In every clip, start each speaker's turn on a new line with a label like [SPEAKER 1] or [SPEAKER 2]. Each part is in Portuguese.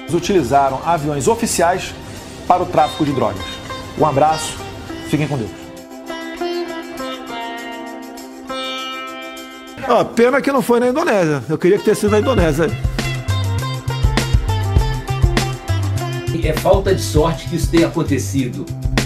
[SPEAKER 1] Utilizaram aviões oficiais para o tráfico de drogas. Um abraço, fiquem com Deus. Pena que não foi na Indonésia. Eu queria que tivesse sido na Indonésia.
[SPEAKER 2] É falta de sorte que isso tenha acontecido.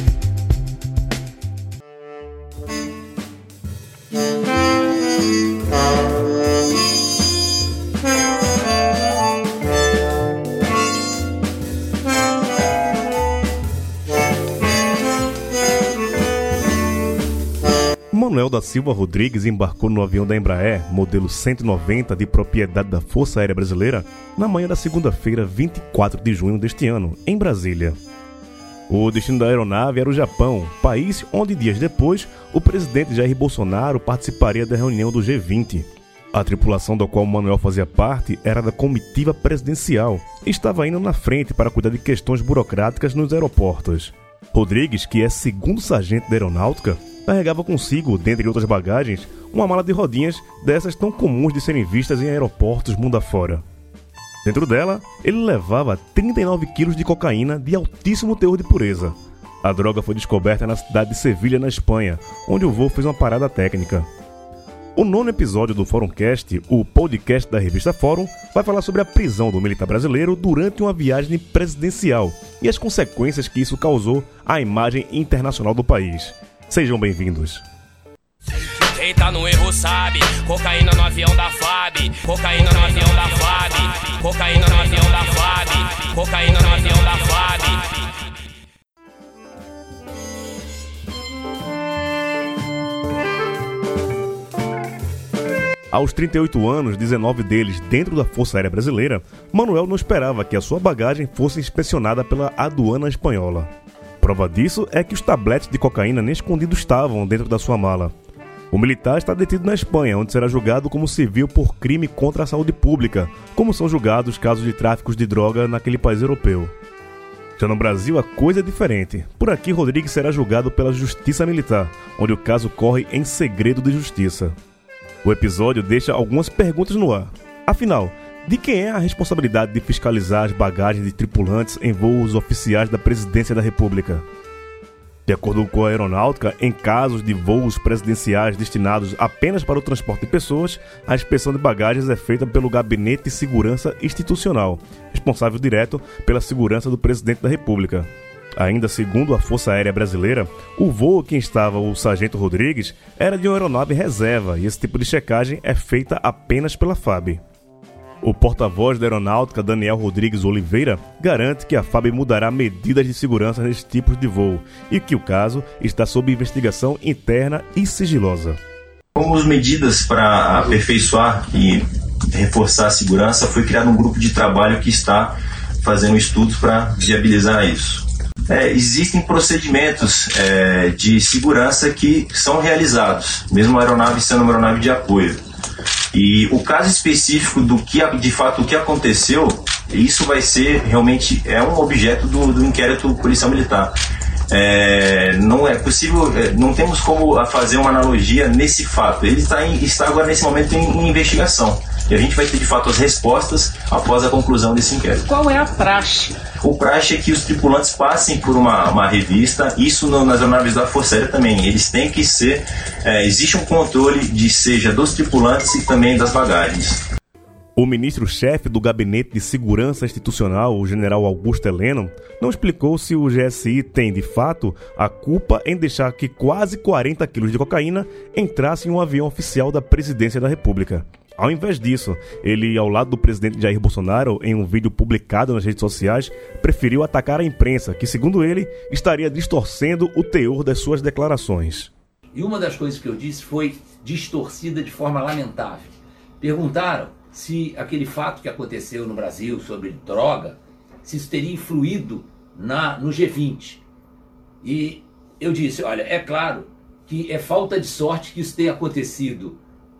[SPEAKER 3] Manuel da Silva Rodrigues embarcou no avião da Embraer, modelo 190, de propriedade da Força Aérea Brasileira, na manhã da segunda-feira, 24 de junho deste ano, em Brasília. O destino da aeronave era o Japão, país onde dias depois o presidente Jair Bolsonaro participaria da reunião do G20. A tripulação da qual Manuel fazia parte era da comitiva presidencial e estava indo na frente para cuidar de questões burocráticas nos aeroportos. Rodrigues, que é segundo sargento da aeronáutica, carregava consigo, dentre outras bagagens, uma mala de rodinhas dessas tão comuns de serem vistas em aeroportos mundo afora. Dentro dela, ele levava 39 quilos de cocaína de altíssimo teor de pureza. A droga foi descoberta na cidade de Sevilha, na Espanha, onde o voo fez uma parada técnica. O 9º episódio do Fórumcast, o podcast da revista Fórum, vai falar sobre a prisão do militar brasileiro durante uma viagem presidencial e as consequências que isso causou à imagem internacional do país. Sejam bem-vindos.
[SPEAKER 4] Quem tá no erro sabe, cocaína no avião da FAB, cocaína no avião da FAB, cocaína no avião da FAB, cocaína no avião da FAB.
[SPEAKER 3] Aos 38 anos, 19 deles dentro da Força Aérea Brasileira, Manuel não esperava que a sua bagagem fosse inspecionada pela aduana espanhola. Prova disso é que os tabletes de cocaína nem escondidos estavam dentro da sua mala. O militar está detido na Espanha, onde será julgado como civil por crime contra a saúde pública, como são julgados casos de tráfico de droga naquele país europeu. Já no Brasil, a coisa é diferente. Por aqui, Rodrigues será julgado pela Justiça Militar, onde o caso corre em segredo de justiça. O episódio deixa algumas perguntas no ar. Afinal, de quem é a responsabilidade de fiscalizar as bagagens de tripulantes em voos oficiais da Presidência da República? De acordo com a aeronáutica, em casos de voos presidenciais destinados apenas para o transporte de pessoas, a inspeção de bagagens é feita pelo Gabinete de Segurança Institucional, responsável direto pela segurança do Presidente da República. Ainda segundo a Força Aérea Brasileira, o voo que estava o sargento Rodrigues era de uma aeronave reserva e esse tipo de checagem é feita apenas pela FAB. O porta-voz da aeronáutica, Daniel Rodrigues Oliveira, garante que a FAB mudará medidas de segurança nesses tipos de voo e que o caso está sob investigação interna e sigilosa.
[SPEAKER 5] Como medidas para aperfeiçoar e reforçar a segurança, foi criado um grupo de trabalho que está fazendo estudos para viabilizar isso. Existem procedimentos de segurança que são realizados, mesmo a aeronave sendo uma aeronave de apoio. E o caso específico do que de fato o que aconteceu, isso vai ser realmente um objeto do inquérito policial militar. Não é possível, não temos como fazer uma analogia nesse fato. Ele está agora nesse momento em investigação. E a gente vai ter de fato as respostas após a conclusão desse inquérito.
[SPEAKER 6] Qual é a praxe?
[SPEAKER 5] O praxe é que os tripulantes passem por uma revista, isso nas aeronaves da Força Aérea também. Eles têm que ser, existe um controle seja dos tripulantes e também das bagagens.
[SPEAKER 3] O ministro-chefe do Gabinete de Segurança Institucional, o general Augusto Heleno, não explicou se o GSI tem, de fato, a culpa em deixar que quase 40 quilos de cocaína entrasse em um avião oficial da Presidência da República. Ao invés disso, ele, ao lado do presidente Jair Bolsonaro, em um vídeo publicado nas redes sociais, preferiu atacar a imprensa, que, segundo ele, estaria distorcendo o teor das suas declarações.
[SPEAKER 2] E uma das coisas que eu disse foi distorcida de forma lamentável. Perguntaram se aquele fato que aconteceu no Brasil sobre droga, se isso teria influído no G20. E eu disse, olha, é claro que é falta de sorte que isso tenha acontecido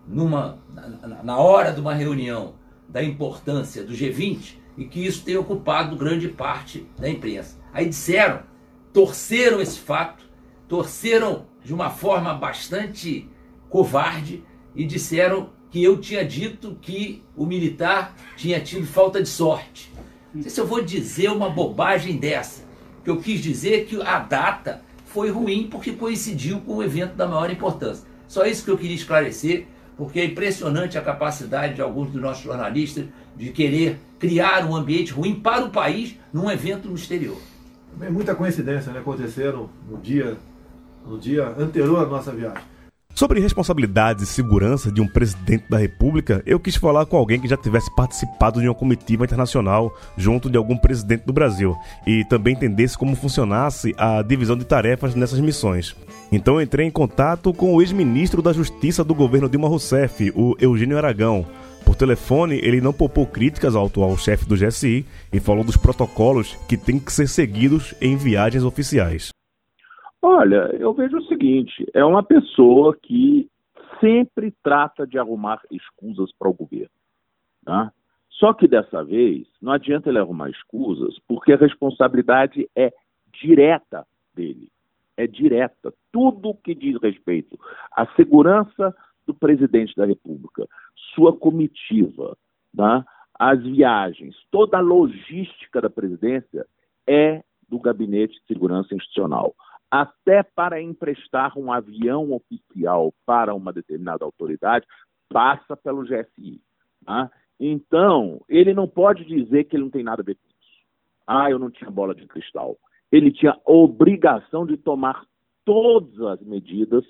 [SPEAKER 2] na hora de uma reunião da importância do G20 e que isso tenha ocupado grande parte da imprensa. Aí torceram esse fato, torceram de uma forma bastante covarde e disseram que eu tinha dito que o militar tinha tido falta de sorte. Não sei se eu vou dizer uma bobagem dessa. O que eu quis dizer é que a data foi ruim porque coincidiu com um evento da maior importância. Só isso que eu queria esclarecer, porque é impressionante a capacidade de alguns dos nossos jornalistas de querer criar um ambiente ruim para o país num evento no exterior.
[SPEAKER 1] É muita coincidência, né? Aconteceram no dia anterior à nossa viagem.
[SPEAKER 3] Sobre responsabilidades e segurança de um presidente da República, eu quis falar com alguém que já tivesse participado de uma comitiva internacional junto de algum presidente do Brasil e também entendesse como funcionasse a divisão de tarefas nessas missões. Então eu entrei em contato com o ex-ministro da Justiça do governo Dilma Rousseff, o Eugênio Aragão. Por telefone, ele não poupou críticas ao atual chefe do GSI e falou dos protocolos que têm que ser seguidos em viagens oficiais.
[SPEAKER 6] Olha, eu vejo o seguinte, é uma pessoa que sempre trata de arrumar escusas para o governo, tá? Só que dessa vez não adianta ele arrumar escusas, porque a responsabilidade é direta dele, é direta. Tudo que diz respeito à segurança do presidente da República, sua comitiva, tá? As viagens, toda a logística da presidência é do Gabinete de Segurança Institucional. Até para emprestar um avião oficial para uma determinada autoridade, passa pelo GSI. Tá? Então, ele não pode dizer que ele não tem nada a ver com isso. Eu não tinha bola de cristal. Ele tinha obrigação de tomar todas as medidas.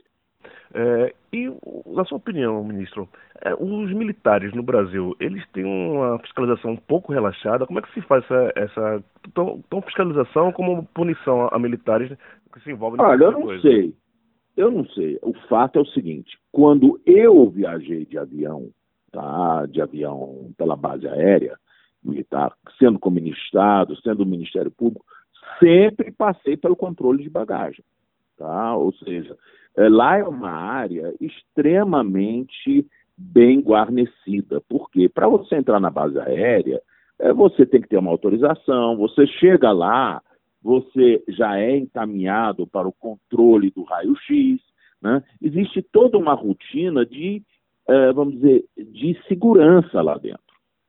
[SPEAKER 3] E, na sua opinião, ministro, os militares no Brasil, eles têm uma fiscalização um pouco relaxada? Como é que se faz essa tão fiscalização como punição a militares que se envolvem nessa
[SPEAKER 6] coisa? Eu não sei. O fato é o seguinte, quando eu viajei de avião, tá, pela base aérea militar, sendo como Estado, sendo o Ministério Público, sempre passei pelo controle de bagagem. Tá? Ou seja, lá é uma área extremamente bem guarnecida. Por quê? Para você entrar na base aérea, você tem que ter uma autorização, você chega lá, você já é encaminhado para o controle do raio-x, né? Existe toda uma rotina de, vamos dizer, de segurança lá dentro.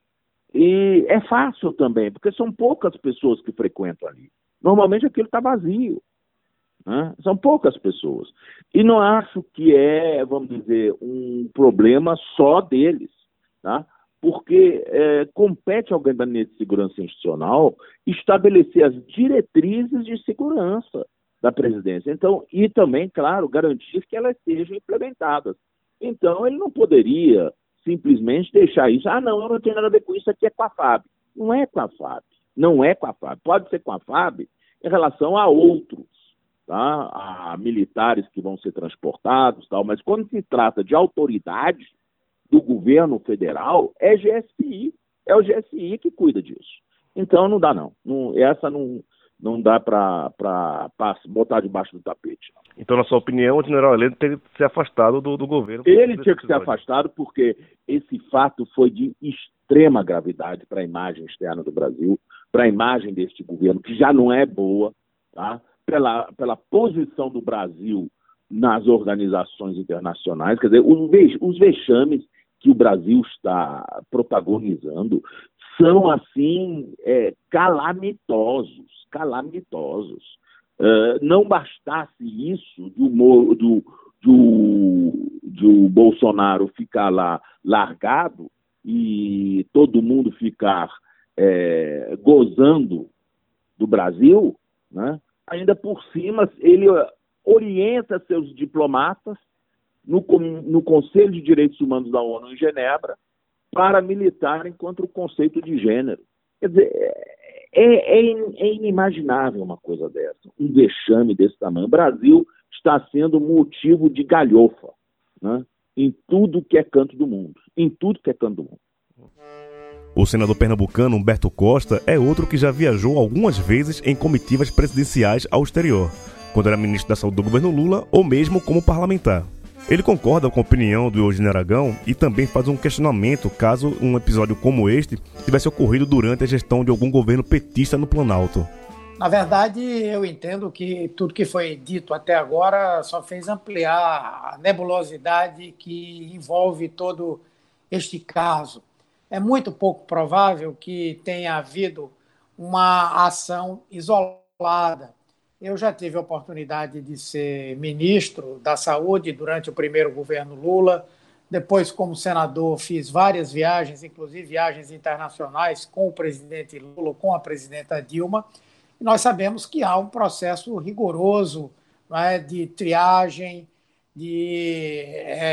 [SPEAKER 6] E é fácil também, porque são poucas pessoas que frequentam ali. Normalmente aquilo está vazio. Né? São poucas pessoas. E não acho que é, vamos dizer, um problema só deles, tá? Porque compete ao Gabinete de Segurança Institucional estabelecer as diretrizes de segurança da presidência. Então, e também, claro, garantir que elas sejam implementadas. Então, ele não poderia simplesmente deixar isso. Não, eu não tenho nada a ver com isso, aqui é com a FAB. Não é com a FAB. Não é com a FAB. Pode ser com a FAB em relação a outros, tá? A militares que vão ser transportados, tal. Mas quando se trata de autoridade do governo federal, é GSI. É o GSI que cuida disso. Então, não dá, não. Essa não dá para botar debaixo do tapete.
[SPEAKER 3] Então, na sua opinião, o general Heleno tem que ser afastado do governo?
[SPEAKER 6] Ele tinha que ser afastado porque esse fato foi de extrema gravidade para a imagem externa do Brasil, para a imagem deste governo, que já não é boa, tá? Pela posição do Brasil nas organizações internacionais. Quer dizer, os vexames que o Brasil está protagonizando são, assim, calamitosos. Não bastasse isso de o Bolsonaro ficar lá largado e todo mundo ficar gozando do Brasil, né? Ainda por cima, ele orienta seus diplomatas no Conselho de Direitos Humanos da ONU em Genebra para militarem contra o conceito de gênero. Quer dizer, é inimaginável uma coisa dessa, um vexame desse tamanho. O Brasil está sendo motivo de galhofa, né? Em tudo que é canto do mundo.
[SPEAKER 3] O senador pernambucano Humberto Costa é outro que já viajou algumas vezes em comitivas presidenciais ao exterior, quando era ministro da Saúde do governo Lula ou mesmo como parlamentar. Ele concorda com a opinião do Eugênio Aragão e também faz um questionamento caso um episódio como este tivesse ocorrido durante a gestão de algum governo petista no Planalto.
[SPEAKER 7] Na verdade, eu entendo que tudo que foi dito até agora só fez ampliar a nebulosidade que envolve todo este caso. É muito pouco provável que tenha havido uma ação isolada. Eu já tive a oportunidade de ser ministro da Saúde durante o primeiro governo Lula. Depois, como senador, fiz várias viagens, inclusive viagens internacionais com o presidente Lula, com a presidenta Dilma. E nós sabemos que há um processo rigoroso, né, de triagem, de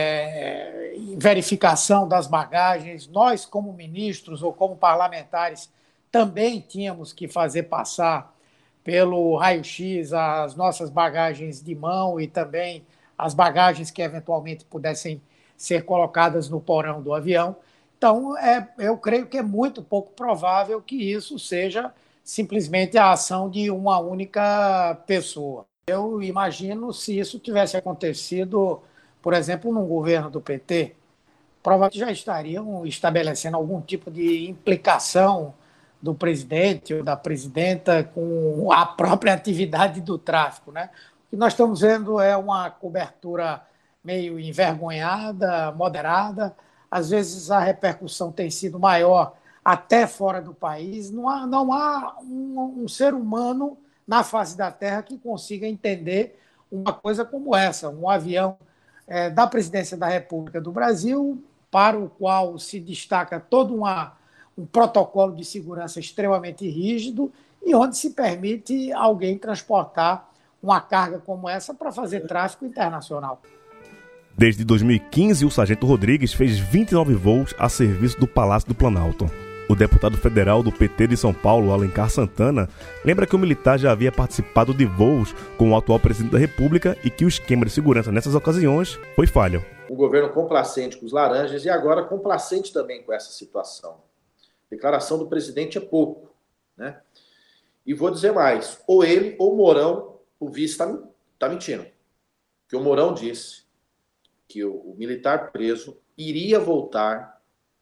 [SPEAKER 7] verificação das bagagens. Nós, como ministros ou como parlamentares, também tínhamos que fazer passar pelo raio-x as nossas bagagens de mão e também as bagagens que eventualmente pudessem ser colocadas no porão do avião. Então, eu creio que é muito pouco provável que isso seja simplesmente a ação de uma única pessoa. Eu imagino se isso tivesse acontecido, por exemplo, num governo do PT, provavelmente já estariam estabelecendo algum tipo de implicação do presidente ou da presidenta com a própria atividade do tráfico, né? O que nós estamos vendo é uma cobertura meio envergonhada, moderada. Às vezes a repercussão tem sido maior até fora do país. Não há um ser humano na face da Terra que consiga entender uma coisa como essa, um avião da Presidência da República do Brasil, para o qual se destaca todo um protocolo de segurança extremamente rígido e onde se permite alguém transportar uma carga como essa para fazer tráfico internacional.
[SPEAKER 3] Desde 2015, o sargento Rodrigues fez 29 voos a serviço do Palácio do Planalto. O deputado federal do PT de São Paulo, Alencar Santana, lembra que o militar já havia participado de voos com o atual presidente da República e que o esquema de segurança nessas ocasiões foi falho.
[SPEAKER 8] Um governo complacente com os laranjas e agora complacente também com essa situação. Declaração do presidente é pouco, né? E vou dizer mais, ou ele ou o Mourão, o vice está mentindo. Que o Mourão disse que o militar preso iria voltar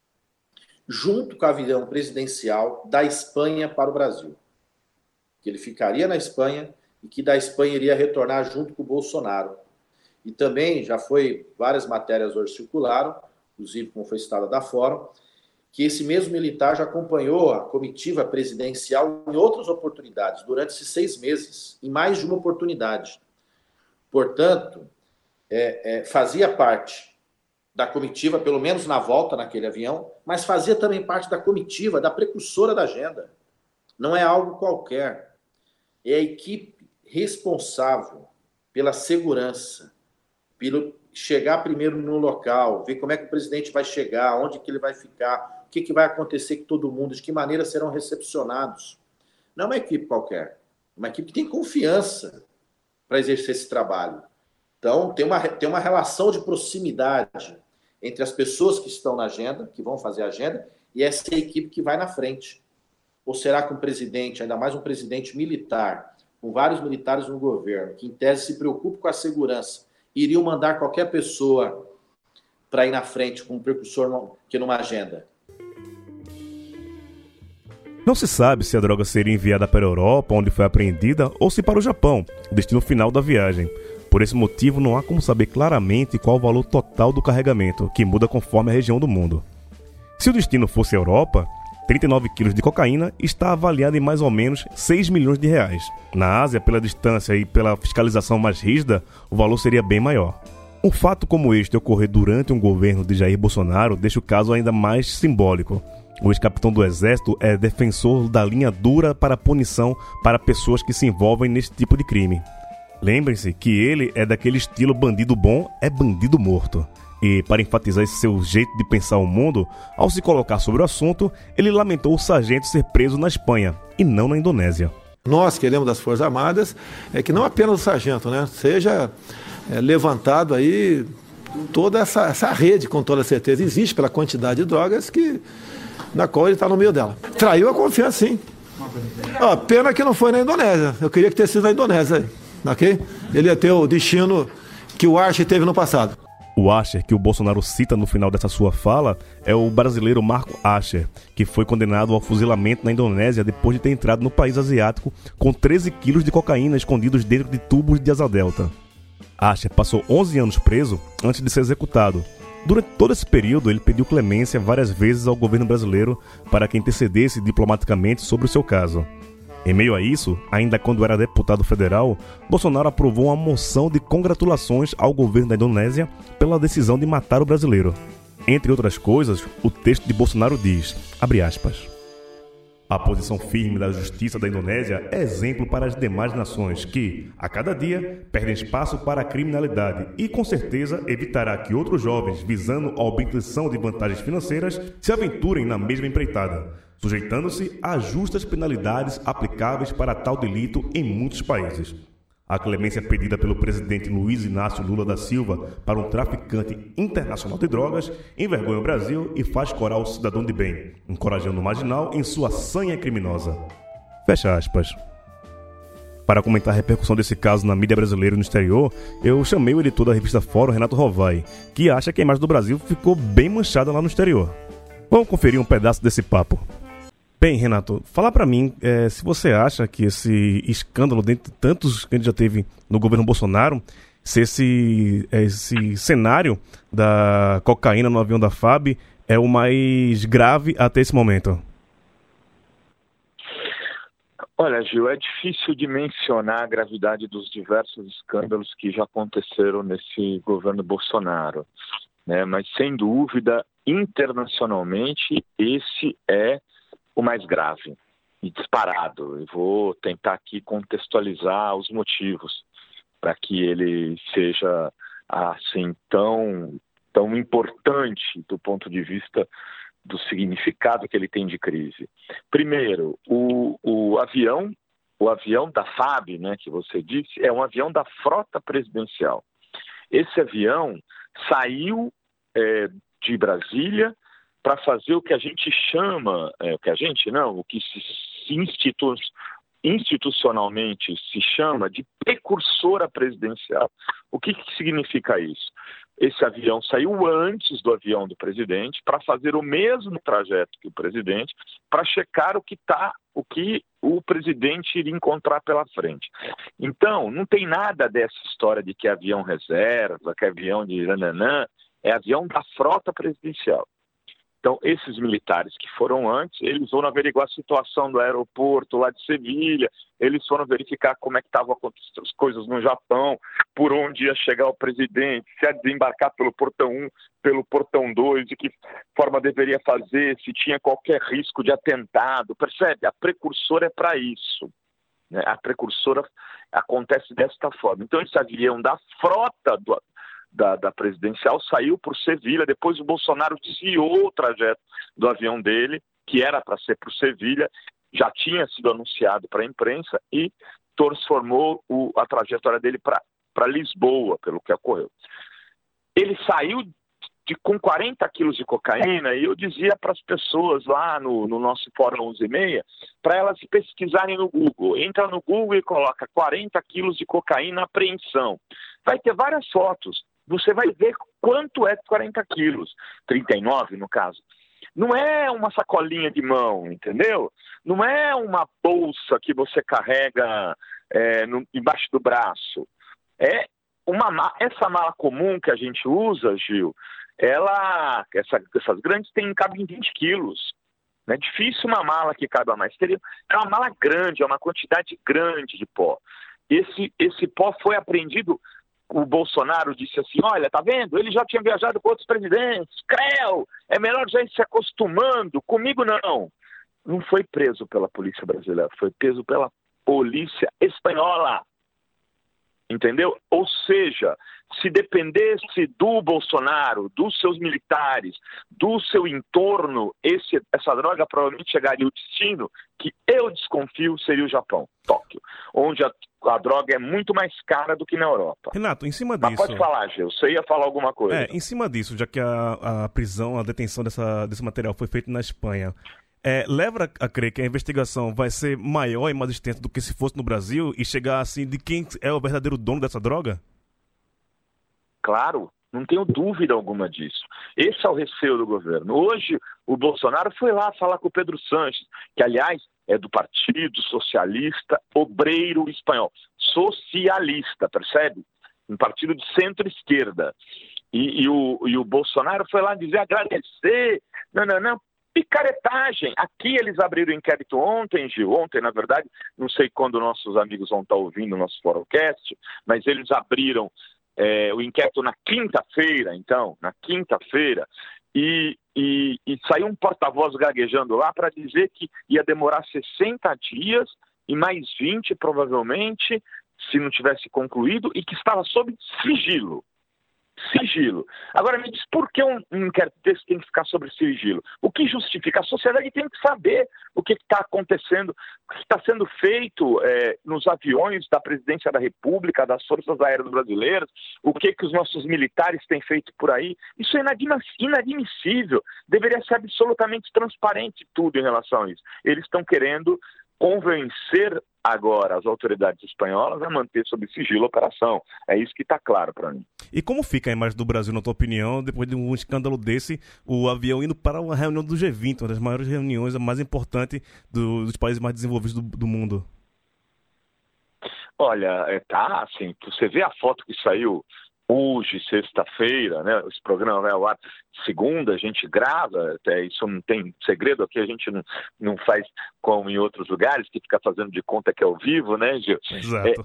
[SPEAKER 8] junto com o avião presidencial da Espanha para o Brasil. Que ele ficaria na Espanha e que da Espanha iria retornar junto com o Bolsonaro. E também já várias matérias hoje circularam, inclusive como foi citada da Fórum, que esse mesmo militar já acompanhou a comitiva presidencial em outras oportunidades, durante esses 6 meses, em mais de uma oportunidade. Portanto, fazia parte da comitiva, pelo menos na volta naquele avião, mas fazia também parte da comitiva, da precursora da agenda. Não é algo qualquer. É a equipe responsável pela segurança, pelo chegar primeiro no local, ver como é que o presidente vai chegar, onde que ele vai ficar, o que vai acontecer com todo mundo, de que maneira serão recepcionados. Não é uma equipe qualquer, é uma equipe que tem confiança para exercer esse trabalho. Então, tem uma relação de proximidade entre as pessoas que estão na agenda, que vão fazer a agenda, e essa equipe que vai na frente. Ou será que um presidente, ainda mais um presidente militar, com vários militares no governo, que em tese se preocupa com a segurança, iriam mandar qualquer pessoa para ir na frente com um precursor que numa agenda?
[SPEAKER 3] Não se sabe se a droga seria enviada para a Europa, onde foi apreendida, ou se para o Japão, destino final da viagem. Por esse motivo, não há como saber claramente qual o valor total do carregamento, que muda conforme a região do mundo. Se o destino fosse a Europa, 39 quilos de cocaína está avaliado em mais ou menos 6 milhões de reais. Na Ásia, pela distância e pela fiscalização mais rígida, o valor seria bem maior. Um fato como este ocorrer durante um governo de Jair Bolsonaro deixa o caso ainda mais simbólico. O ex-capitão do Exército é defensor da linha dura para a punição para pessoas que se envolvem nesse tipo de crime. Lembrem-se que ele é daquele estilo bandido bom é bandido morto. E, para enfatizar esse seu jeito de pensar o mundo, ao se colocar sobre o assunto, ele lamentou o sargento ser preso na Espanha, e não na Indonésia.
[SPEAKER 9] Nós queremos das Forças Armadas que não apenas o sargento, né, seja levantado aí toda essa rede, com toda certeza. Existe pela quantidade de drogas na qual ele está no meio dela. Traiu a confiança, sim. Pena que não foi na Indonésia. Eu queria que tivesse sido na Indonésia. Okay? Ele ia ter o destino que o Archer teve no passado.
[SPEAKER 3] O Archer que o Bolsonaro cita no final dessa sua fala é o brasileiro Marco Archer, que foi condenado ao fuzilamento na Indonésia depois de ter entrado no país asiático com 13 quilos de cocaína escondidos dentro de tubos de asa delta. Archer passou 11 anos preso antes de ser executado, Durante todo esse período, ele pediu clemência várias vezes ao governo brasileiro para que intercedesse diplomaticamente sobre o seu caso. Em meio a isso, ainda quando era deputado federal, Bolsonaro aprovou uma moção de congratulações ao governo da Indonésia pela decisão de matar o brasileiro. Entre outras coisas, o texto de Bolsonaro diz, abre aspas, a posição firme da justiça da Indonésia é exemplo para as demais nações que, a cada dia, perdem espaço para a criminalidade e, com certeza, evitará que outros jovens, visando a obtenção de vantagens financeiras, se aventurem na mesma empreitada, sujeitando-se a justas penalidades aplicáveis para tal delito em muitos países. A clemência pedida pelo presidente Luiz Inácio Lula da Silva para um traficante internacional de drogas envergonha o Brasil e faz corar o cidadão de bem, encorajando o marginal em sua sanha criminosa. Fecha aspas. Para comentar a repercussão desse caso na mídia brasileira e no exterior, eu chamei o editor da revista Fórum, Renato Rovai, que acha que a imagem do Brasil ficou bem manchada lá no exterior. Vamos conferir um pedaço desse papo. Bem, Renato, fala pra mim se você acha que esse escândalo, dentre tantos que a gente já teve no governo Bolsonaro, se esse cenário da cocaína no avião da FAB é o mais grave até esse momento.
[SPEAKER 10] Olha, Gil, é difícil de mencionar a gravidade dos diversos escândalos que já aconteceram nesse governo Bolsonaro, né? Mas, sem dúvida, internacionalmente, esse é o mais grave e disparado. Eu vou tentar aqui contextualizar os motivos para que ele seja assim tão importante do ponto de vista do significado que ele tem de crise. Primeiro, o avião da FAB, né, que você disse, é um avião da frota presidencial. Esse avião saiu de Brasília para fazer o que a gente chama, o que institucionalmente se chama de precursora presidencial. O que significa isso? Esse avião saiu antes do avião do presidente para fazer o mesmo trajeto que o presidente, para checar o que o presidente iria encontrar pela frente. Então, não tem nada dessa história de que é avião reserva, que é avião de nananã, é avião da frota presidencial. Então, esses militares que foram antes, eles foram averiguar a situação do aeroporto lá de Sevilha, eles foram verificar como é que estavam acontecendo as coisas no Japão, por onde ia chegar o presidente, se ia desembarcar pelo portão 1, pelo portão 2, de que forma deveria fazer, se tinha qualquer risco de atentado. Percebe? A precursora é para isso, né? A precursora acontece desta forma. Então, esse avião da frota da presidencial saiu por Sevilha, depois o Bolsonaro desviou o trajeto do avião dele, que era para ser por Sevilha, já tinha sido anunciado para a imprensa e transformou a trajetória dele para Lisboa, pelo que ocorreu. Ele saiu com 40 quilos de cocaína e eu dizia para as pessoas lá no nosso Fórum 11h30, para elas pesquisarem no Google. Entra no Google e coloca 40 quilos de cocaína apreensão. Vai ter várias fotos. Você vai ver quanto é 40 quilos, 39 no caso. Não é uma sacolinha de mão, entendeu? Não é uma bolsa que você carrega embaixo do braço. Essa mala comum que a gente usa, Gil, essas grandes cabem 20 quilos. É difícil uma mala que caiba mais. É uma mala grande, é uma quantidade grande de pó. Esse pó foi apreendido. O Bolsonaro disse assim, olha, tá vendo? Ele já tinha viajado com outros presidentes. Creu, é melhor já ir se acostumando. Comigo não. Não foi preso pela polícia brasileira, foi preso pela polícia espanhola. Entendeu? Ou seja, se dependesse do Bolsonaro, dos seus militares, do seu entorno, essa droga provavelmente chegaria ao destino que eu desconfio seria o Japão, Tóquio, onde a droga é muito mais cara do que na Europa.
[SPEAKER 3] Renato, em cima disso...
[SPEAKER 10] Mas pode falar, Gil, você ia falar alguma coisa.
[SPEAKER 3] Em cima disso, já que a prisão, a detenção desse material foi feita na Espanha, leva a crer que a investigação vai ser maior e mais extensa do que se fosse no Brasil e chegar assim de quem é o verdadeiro dono dessa droga?
[SPEAKER 10] Claro, não tenho dúvida alguma disso. Esse é o receio do governo. Hoje, o Bolsonaro foi lá falar com o Pedro Sánchez, que, aliás, é do Partido Socialista Obreiro Espanhol. Socialista, percebe? Um partido de centro-esquerda. E o Bolsonaro foi lá dizer, agradecer, não, picaretagem. Aqui eles abriram o inquérito ontem, Gil, na verdade, não sei quando nossos amigos vão estar ouvindo o nosso Forocast, mas eles abriram o inquérito na quinta-feira, e saiu um porta-voz gaguejando lá para dizer que ia demorar 60 dias e mais 20 provavelmente, se não tivesse concluído, e que estava sob sigilo. Agora me diz, por que um inquérito desse tem que ficar sobre sigilo? O que justifica? A sociedade tem que saber o que está acontecendo, o que está sendo feito nos aviões da Presidência da República, das Forças Aéreas Brasileiras, o que os nossos militares têm feito por aí. Isso é inadmissível. Deveria ser absolutamente transparente tudo em relação a isso. Eles estão querendo convencer agora as autoridades espanholas a manter sob sigilo a operação. É isso que está claro para mim.
[SPEAKER 3] E como fica a imagem do Brasil, na tua opinião, depois de um escândalo desse, o avião indo para uma reunião do G20, uma das maiores reuniões, a mais importante dos países mais desenvolvidos do mundo?
[SPEAKER 10] Olha, tá assim, você vê a foto que saiu hoje, sexta-feira, né? Esse programa vai ao ar segunda, a gente grava, até isso não tem segredo aqui, a gente não faz como em outros lugares, que fica fazendo de conta que é ao vivo, né, Gil?
[SPEAKER 3] Exato.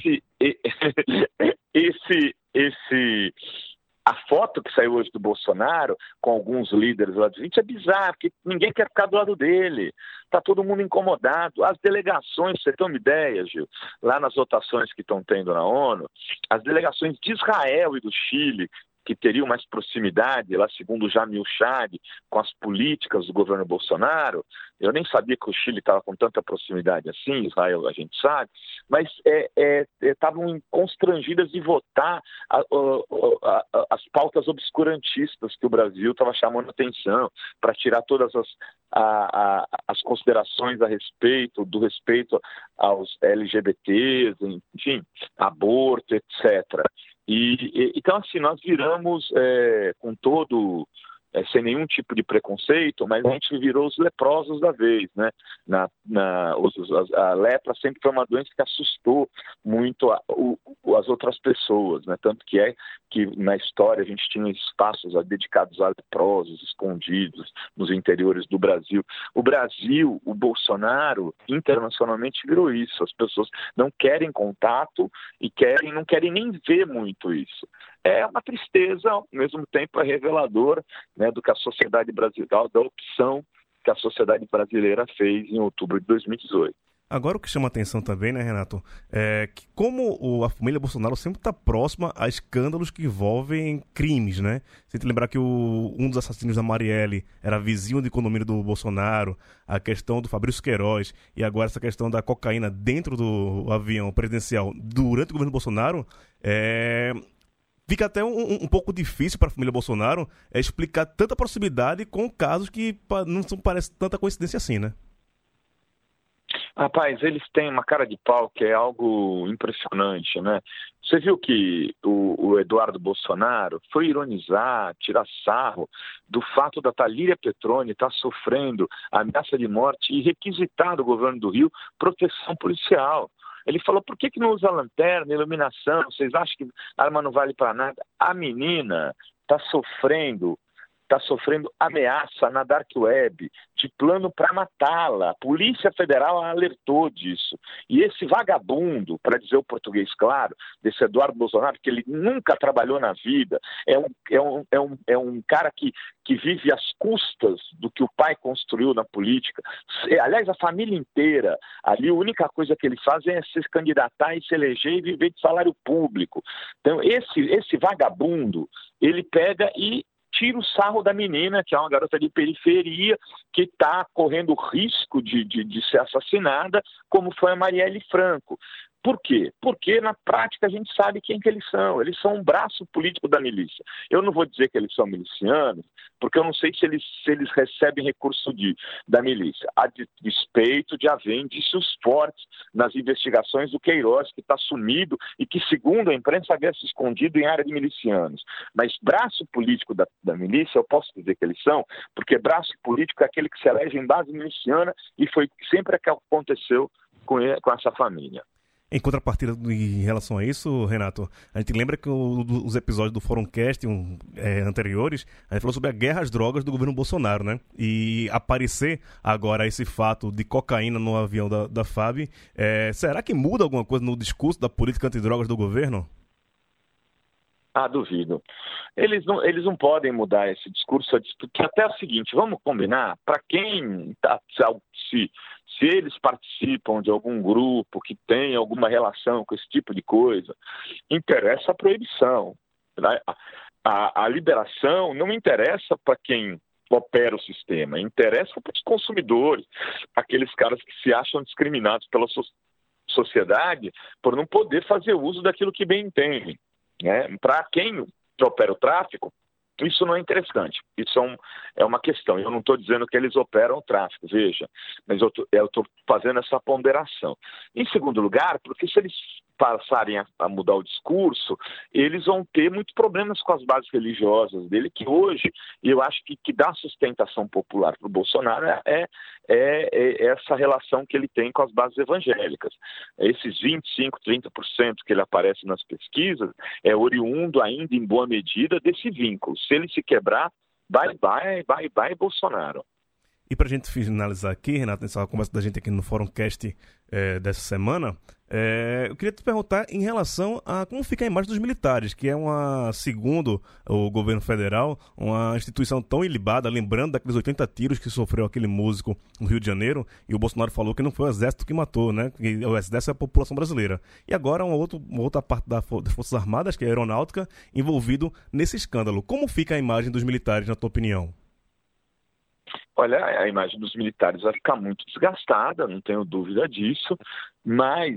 [SPEAKER 10] A foto que saiu hoje do Bolsonaro com alguns líderes lá do G20 é bizarro, porque ninguém quer ficar do lado dele. Está todo mundo incomodado. As delegações, você tem uma ideia, Gil, lá nas votações que estão tendo na ONU, as delegações de Israel e do Chile, que teriam mais proximidade, lá segundo o Jamil Chad, com as políticas do governo Bolsonaro. Eu nem sabia que o Chile estava com tanta proximidade assim, Israel a gente sabe, mas estavam constrangidas de votar as pautas obscurantistas que o Brasil estava chamando atenção, para tirar todas as considerações do respeito aos LGBTs, enfim, aborto, etc. Então, assim, nós viramos com todo, sem nenhum tipo de preconceito, mas a gente virou os leprosos da vez, né? A lepra sempre foi uma doença que assustou muito as outras pessoas, né? Tanto que na história a gente tinha espaços dedicados a leprosos, escondidos nos interiores do Brasil. O Bolsonaro, internacionalmente virou isso. As pessoas não querem contato e não querem nem ver muito isso. É uma tristeza, ao mesmo tempo é revelador, né, do que a sociedade brasileira, da opção que a sociedade brasileira fez em outubro de 2018.
[SPEAKER 3] Agora o que chama atenção também, né, Renato, é que como a família Bolsonaro sempre está próxima a escândalos que envolvem crimes, né? Se te lembrar que um dos assassinos da Marielle era vizinho de condomínio do Bolsonaro, a questão do Fabrício Queiroz e agora essa questão da cocaína dentro do avião presidencial durante o governo Bolsonaro, fica até um pouco difícil para a família Bolsonaro explicar tanta proximidade com casos que não parece tanta coincidência assim, né?
[SPEAKER 10] Rapaz, eles têm uma cara de pau que é algo impressionante, né? Você viu que o Eduardo Bolsonaro foi ironizar, tirar sarro do fato da Thalíria Petroni estar sofrendo ameaça de morte e requisitar do governo do Rio proteção policial. Ele falou, por que não usa lanterna, iluminação? Vocês acham que a arma não vale para nada? A menina está sofrendo ameaça na Dark Web, de plano para matá-la. A Polícia Federal alertou disso. E esse vagabundo, para dizer o português claro, desse Eduardo Bolsonaro, que ele nunca trabalhou na vida, é um cara que vive às custas do que o pai construiu na política. Aliás, a família inteira, ali a única coisa que ele faz é se candidatar e se eleger e viver de salário público. Então, esse vagabundo, ele pega e tira o sarro da menina, que é uma garota de periferia, que está correndo risco de ser assassinada, como foi a Marielle Franco. Por quê? Porque, na prática, a gente sabe quem que eles são. Eles são um braço político da milícia. Eu não vou dizer que eles são milicianos, porque eu não sei se eles recebem recurso da milícia, a despeito de haver indícios fortes nas investigações do Queiroz, que está sumido e que, segundo a imprensa, havia se escondido em área de milicianos. Mas braço político da milícia, eu posso dizer que eles são, porque braço político é aquele que se elege em base miliciana e foi sempre que aconteceu com essa família.
[SPEAKER 3] Em contrapartida em relação a isso, Renato, a gente lembra que os episódios do Forumcast anteriores, a gente falou sobre a guerra às drogas do governo Bolsonaro, né? E aparecer agora esse fato de cocaína no avião da FAB, será que muda alguma coisa no discurso da política antidrogas do governo?
[SPEAKER 10] Duvido. Eles não podem mudar esse discurso, porque até é o seguinte, vamos combinar, para quem se eles participam de algum grupo que tem alguma relação com esse tipo de coisa, interessa a proibição. Né? A liberação não interessa para quem opera o sistema, interessa para os consumidores, aqueles caras que se acham discriminados pela sociedade por não poder fazer uso daquilo que bem entendem. Para quem opera o tráfico, isso não é interessante. Isso é uma questão. Eu não estou dizendo que eles operam o tráfico, veja, mas eu estou fazendo essa ponderação. Em segundo lugar, porque se eles passarem a mudar o discurso, eles vão ter muitos problemas com as bases religiosas dele, que hoje, eu acho que dá sustentação popular para o Bolsonaro é essa relação que ele tem com as bases evangélicas. Esses 25%, 30% que ele aparece nas pesquisas é oriundo ainda em boa medida desse vínculo. Se ele se quebrar, vai Bolsonaro.
[SPEAKER 3] E para a gente finalizar aqui, Renato, nessa conversa da gente aqui no Forumcast dessa semana, eu queria te perguntar em relação a como fica a imagem dos militares, que é segundo o governo federal, uma instituição tão ilibada, lembrando daqueles 80 tiros que sofreu aquele músico no Rio de Janeiro, e o Bolsonaro falou que não foi o exército que matou, né? Que o exército é a população brasileira. E agora uma outra parte das Forças Armadas, que é a aeronáutica, envolvido nesse escândalo. Como fica a imagem dos militares, na tua opinião?
[SPEAKER 10] Olha, a imagem dos militares vai ficar muito desgastada, não tenho dúvida disso, mas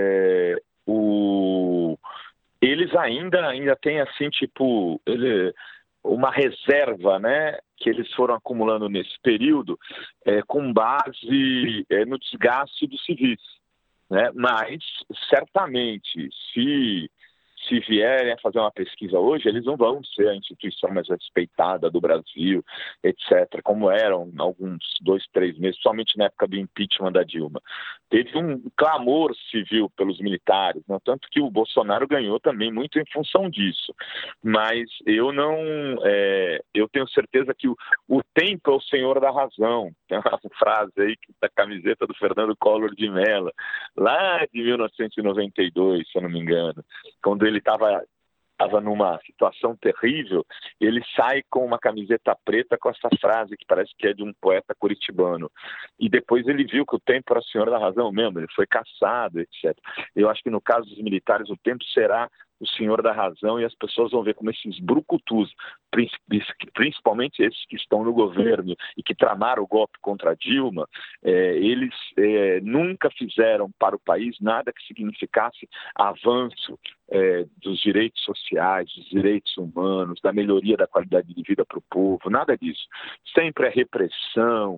[SPEAKER 10] eles ainda têm assim, uma reserva, né, que eles foram acumulando nesse período com base no desgaste dos civis, né? Mas certamente se vierem a fazer uma pesquisa hoje, eles não vão ser a instituição mais respeitada do Brasil, etc., como eram alguns 2, 3 meses, somente na época do impeachment da Dilma. Teve um clamor civil pelos militares, né? Tanto que o Bolsonaro ganhou também muito em função disso. Mas eu tenho certeza que o tempo é o senhor da razão. Tem uma frase aí da camiseta do Fernando Collor de Mello, lá de 1992, se eu não me engano, quando ele estava numa situação terrível, ele sai com uma camiseta preta com essa frase que parece que é de um poeta curitibano. E depois ele viu que o tempo era o senhor da razão mesmo, ele foi caçado, etc. Eu acho que no caso dos militares o tempo será o senhor da razão e as pessoas vão ver como esses brucutus, principalmente esses que estão no governo e que tramaram o golpe contra a Dilma, eles nunca fizeram para o país nada que significasse avanço dos direitos sociais, dos direitos humanos, da melhoria da qualidade de vida para o povo, nada disso. Sempre é repressão,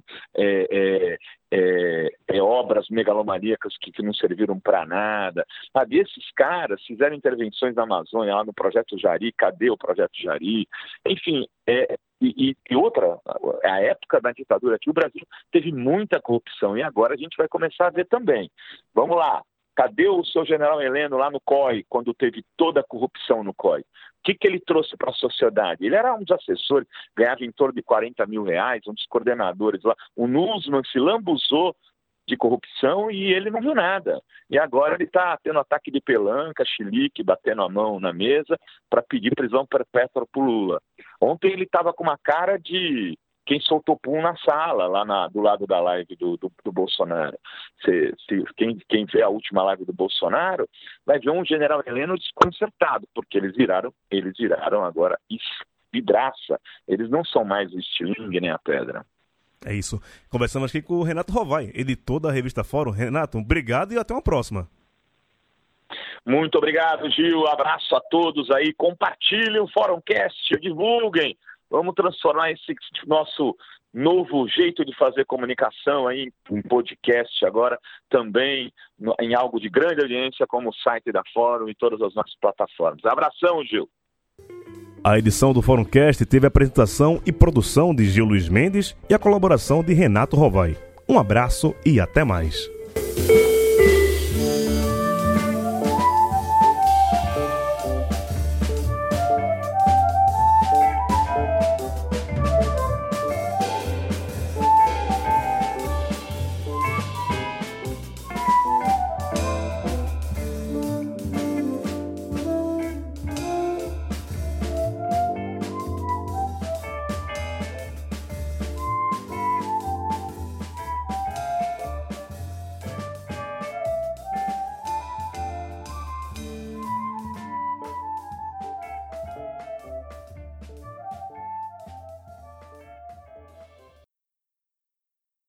[SPEAKER 10] obras megalomaníacas que não serviram para nada. Sabe, esses caras fizeram intervenções na Amazônia, lá no Projeto Jari, cadê o Projeto Jari? Enfim, e outra, a época da ditadura aqui, o Brasil teve muita corrupção, e agora a gente vai começar a ver também. Vamos lá, cadê o seu general Heleno lá no COI, quando teve toda a corrupção no COI? O que ele trouxe para a sociedade? Ele era um dos assessores, ganhava em torno de R$40 mil, um dos coordenadores lá. O Nussmann se lambuzou de corrupção e ele não viu nada. E agora ele está tendo ataque de pelanca, chilique, batendo a mão na mesa para pedir prisão perpétua para o Lula. Ontem ele estava com uma cara de quem soltou pum na sala, lá do lado da live do Bolsonaro. Quem vê a última live do Bolsonaro vai ver um general Heleno desconcertado, porque eles viraram agora vidraça. Eles não são mais o estilingue nem a pedra.
[SPEAKER 3] É isso. Conversamos aqui com o Renato Rovai, editor da revista Fórum. Renato, obrigado e até uma próxima.
[SPEAKER 10] Muito obrigado, Gil. Abraço a todos aí. Compartilhem o Forumcast, divulguem. Vamos transformar esse nosso novo jeito de fazer comunicação aí em podcast agora também em algo de grande audiência como o site da Fórum e todas as nossas plataformas. Abração, Gil.
[SPEAKER 3] A edição do Forumcast teve a apresentação e produção de Gil Luiz Mendes e a colaboração de Renato Rovai. Um abraço e até mais.